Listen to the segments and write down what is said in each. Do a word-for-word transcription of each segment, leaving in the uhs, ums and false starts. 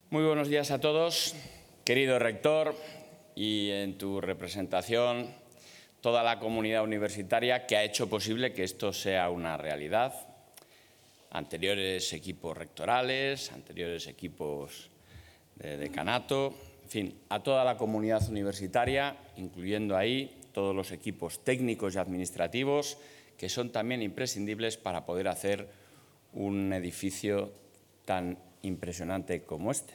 Muy buenos días a todos, querido rector, y en tu representación toda la comunidad universitaria que ha hecho posible que esto sea una realidad. Anteriores equipos rectorales, anteriores equipos de decanato, en fin, a toda la comunidad universitaria, incluyendo ahí todos los equipos técnicos y administrativos que son también imprescindibles para poder hacer un edificio tan impresionante como este.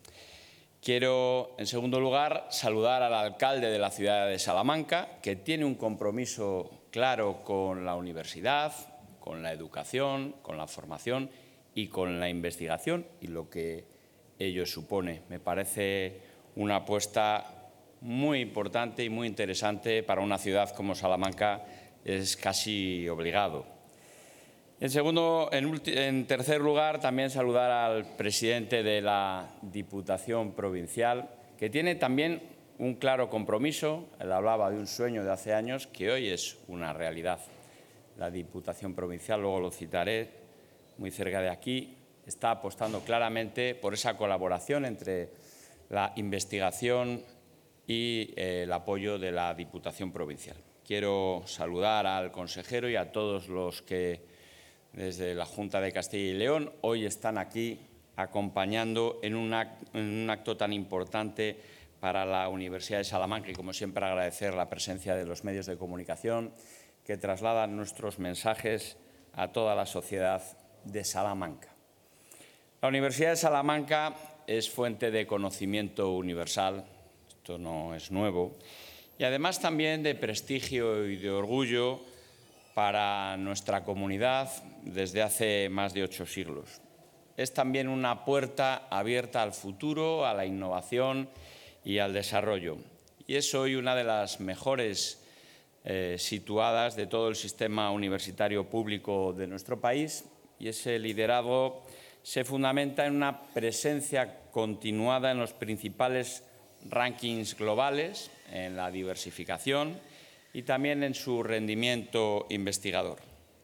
Quiero, en segundo lugar, saludar al alcalde de la ciudad de Salamanca, que tiene un compromiso claro con la universidad, con la educación, con la formación y con la investigación y lo que ello supone. Me parece una apuesta muy importante y muy interesante para una ciudad como Salamanca, es casi obligado. En, segundo, en, en tercer lugar, también saludar al presidente de la Diputación Provincial, que tiene también un claro compromiso. Él hablaba de un sueño de hace años que hoy es una realidad. La Diputación Provincial, luego lo citaré, muy cerca de aquí, está apostando claramente por esa colaboración entre la investigación y eh, el apoyo de la Diputación Provincial. Quiero saludar al consejero y a todos los que desde la Junta de Castilla y León hoy están aquí acompañando en un, acto, en un acto tan importante para la Universidad de Salamanca y, como siempre, agradecer la presencia de los medios de comunicación que trasladan nuestros mensajes a toda la sociedad de Salamanca. La Universidad de Salamanca es fuente de conocimiento universal, esto no es nuevo, y además también de prestigio y de orgullo para nuestra comunidad desde hace más de ocho siglos. Es también una puerta abierta al futuro, a la innovación y al desarrollo. Y es hoy una de las mejores eh, situadas de todo el sistema universitario público de nuestro país, y ese liderazgo se fundamenta en una presencia continuada en los principales rankings globales, en la diversificación y también en su rendimiento investigador.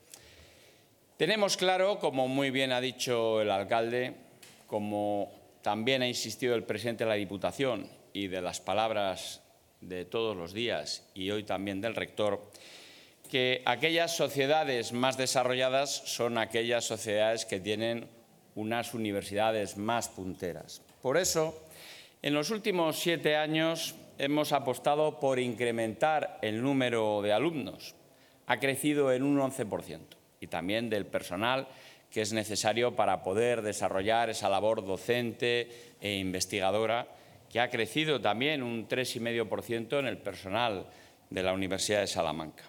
Tenemos claro, como muy bien ha dicho el alcalde, como también ha insistido el presidente de la Diputación y de las palabras de todos los días y hoy también del rector, que aquellas sociedades más desarrolladas son aquellas sociedades que tienen unas universidades más punteras. Por eso, en los últimos siete años hemos apostado por incrementar el número de alumnos. Ha crecido en un once por ciento y también del personal que es necesario para poder desarrollar esa labor docente e investigadora, que ha crecido también un tres coma cinco por ciento en el personal de la Universidad de Salamanca.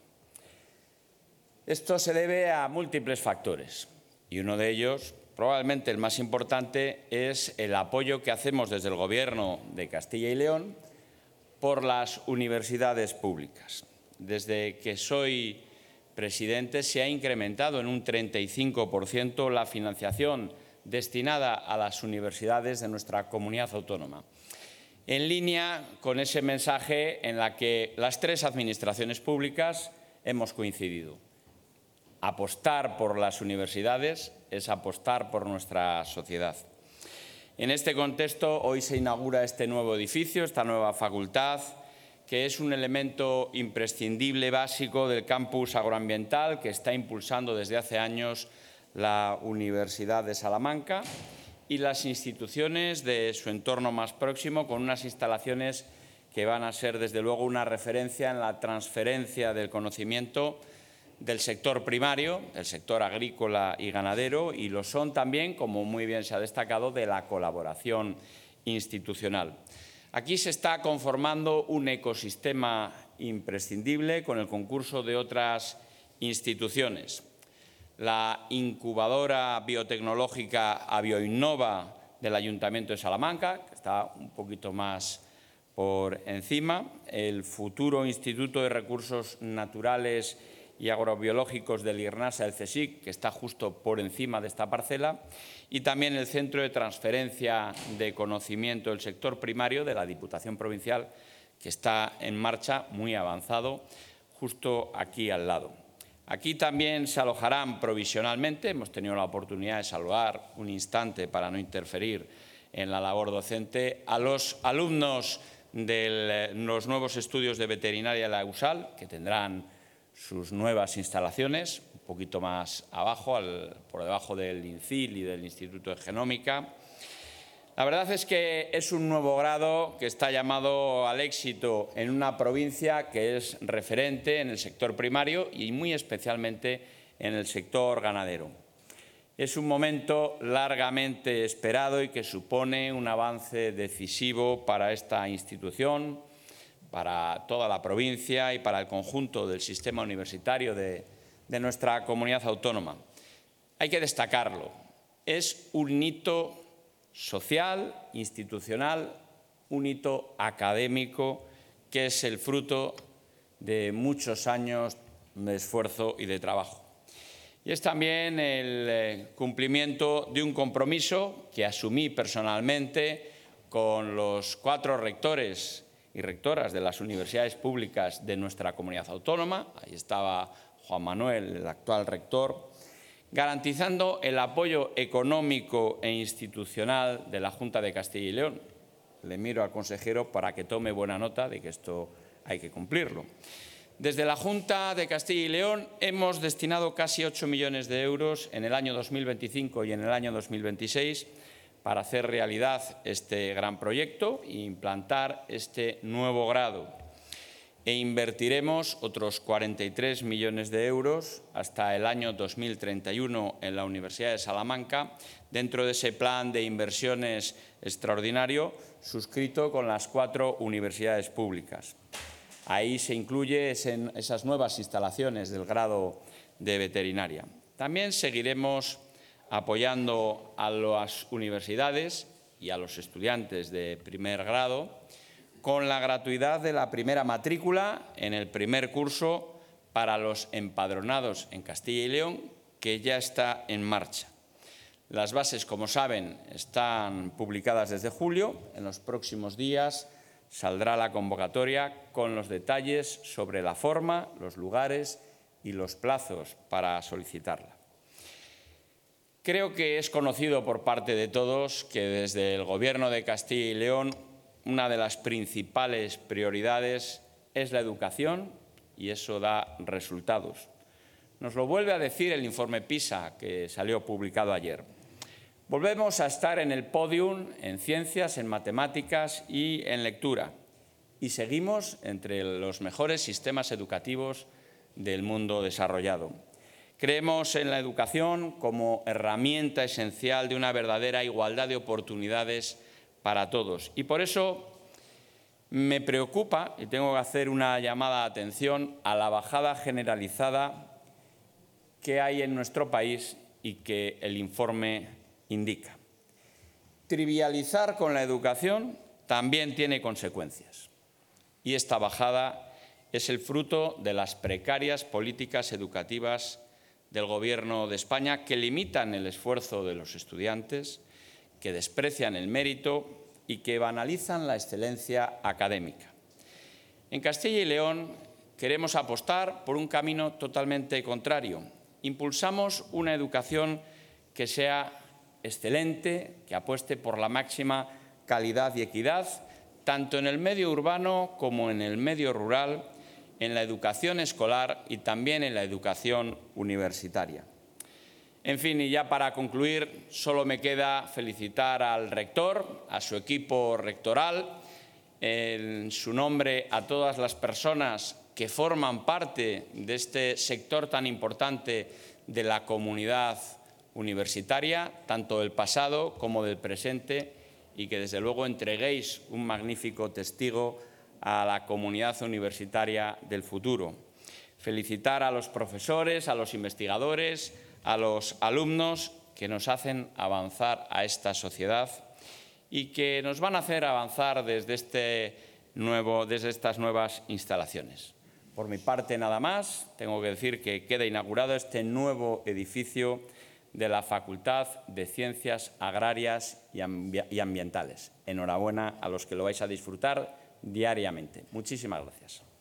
Esto se debe a múltiples factores y uno de ellos, probablemente el más importante, es el apoyo que hacemos desde el Gobierno de Castilla y León por las universidades públicas. Desde que soy presidente se ha incrementado en un treinta y cinco por ciento la financiación destinada a las universidades de nuestra comunidad autónoma, en línea con ese mensaje en la que las tres administraciones públicas hemos coincidido. Apostar por las universidades es apostar por nuestra sociedad. En este contexto, hoy se inaugura este nuevo edificio, esta nueva facultad, que es un elemento imprescindible, básico del campus agroambiental que está impulsando desde hace años la Universidad de Salamanca y las instituciones de su entorno más próximo, con unas instalaciones que van a ser, desde luego, una referencia en la transferencia del conocimiento del sector primario, del sector agrícola y ganadero, y lo son también, como muy bien se ha destacado, de la colaboración institucional. Aquí se está conformando un ecosistema imprescindible con el concurso de otras instituciones. La incubadora biotecnológica Avioinnova del Ayuntamiento de Salamanca, que está un poquito más por encima, el futuro Instituto de Recursos Naturales y agrobiológicos del IRNASA, el CSIC, que está justo por encima de esta parcela, y también el Centro de Transferencia de Conocimiento del Sector Primario de la Diputación Provincial, que está en marcha, muy avanzado, justo aquí al lado. Aquí también se alojarán provisionalmente, hemos tenido la oportunidad de saludar un instante para no interferir en la labor docente, a los alumnos de los nuevos estudios de veterinaria de la USAL, que tendrán sus nuevas instalaciones, un poquito más abajo, al, por debajo del INCIL y del Instituto de Genómica. La verdad es que es un nuevo grado que está llamado al éxito en una provincia que es referente en el sector primario y muy especialmente en el sector ganadero. Es un momento largamente esperado y que supone un avance decisivo para esta institución, para toda la provincia y para el conjunto del sistema universitario de, de nuestra comunidad autónoma. Hay que destacarlo. Es un hito social, institucional, un hito académico que es el fruto de muchos años de esfuerzo y de trabajo. Y es también el cumplimiento de un compromiso que asumí personalmente con los cuatro rectores y rectoras de las universidades públicas de nuestra comunidad autónoma. Ahí estaba Juan Manuel, el actual rector, garantizando el apoyo económico e institucional de la Junta de Castilla y León. Le miro al consejero para que tome buena nota de que esto hay que cumplirlo. Desde la Junta de Castilla y León hemos destinado casi ocho millones de euros en el año dos mil veinticinco y en el año dos mil veintiséis para hacer realidad este gran proyecto e implantar este nuevo grado. E invertiremos otros cuarenta y tres millones de euros hasta el año dos mil treinta y uno en la Universidad de Salamanca, dentro de ese plan de inversiones extraordinario suscrito con las cuatro universidades públicas. Ahí se incluye esas nuevas instalaciones del grado de veterinaria. También seguiremos apoyando a las universidades y a los estudiantes de primer grado con la gratuidad de la primera matrícula en el primer curso para los empadronados en Castilla y León, que ya está en marcha. Las bases, como saben, están publicadas desde julio. En los próximos días saldrá la convocatoria con los detalles sobre la forma, los lugares y los plazos para solicitarla. Creo que es conocido por parte de todos que desde el Gobierno de Castilla y León una de las principales prioridades es la educación y eso da resultados. Nos lo vuelve a decir el informe PISA que salió publicado ayer. Volvemos a estar en el podium en ciencias, en matemáticas y en lectura. Y seguimos entre los mejores sistemas educativos del mundo desarrollado. Creemos en la educación como herramienta esencial de una verdadera igualdad de oportunidades para todos. Y por eso me preocupa, y tengo que hacer una llamada de atención a la bajada generalizada que hay en nuestro país y que el informe indica. Trivializar con la educación también tiene consecuencias. Y esta bajada es el fruto de las precarias políticas educativas del Gobierno de España que limitan el esfuerzo de los estudiantes, que desprecian el mérito y que banalizan la excelencia académica. En Castilla y León queremos apostar por un camino totalmente contrario. Impulsamos una educación que sea excelente, que apueste por la máxima calidad y equidad, tanto en el medio urbano como en el medio rural, en la educación escolar y también en la educación universitaria. En fin, y ya para concluir, solo me queda felicitar al rector, a su equipo rectoral, en su nombre a todas las personas que forman parte de este sector tan importante de la comunidad universitaria, tanto del pasado como del presente, y que desde luego entreguéis un magnífico testigo a la comunidad universitaria del futuro. Felicitar a los profesores, a los investigadores, a los alumnos que nos hacen avanzar a esta sociedad y que nos van a hacer avanzar desde, este nuevo, desde estas nuevas instalaciones. Por mi parte, nada más. Tengo que decir que queda inaugurado este nuevo edificio de la Facultad de Ciencias Agrarias y Ambientales. Enhorabuena a los que lo vais a disfrutar diariamente. Muchísimas gracias.